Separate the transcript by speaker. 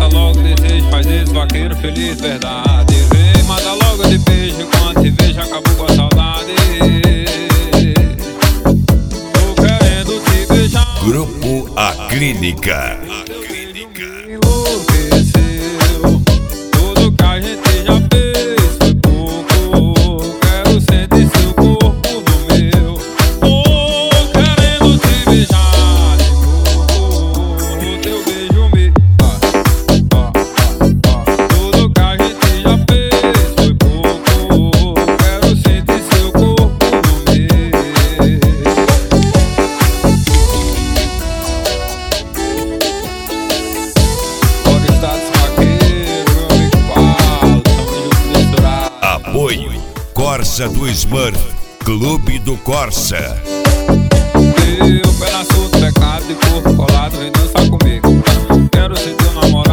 Speaker 1: mata logo desejo, faz esse vaqueiro feliz, verdade. Vem, mata logo de beijo, quando te vejo acabou com a saudade. Tô querendo te beijar.
Speaker 2: Grupo A Clínica.
Speaker 1: Enlouqueceu, tudo que a gente já fez foi pouco. Quero sentir seu corpo no meu. Tô querendo te beijar de novo. Teu beijo me tudo que a gente já fez foi pouco. Quero sentir seu corpo no meu.
Speaker 2: Apoio Corsa do Smurf, Clube do Corsa.
Speaker 1: Teu pedaço do pecado de corpo colado, vem dançar comigo. Quero ser teu namorado.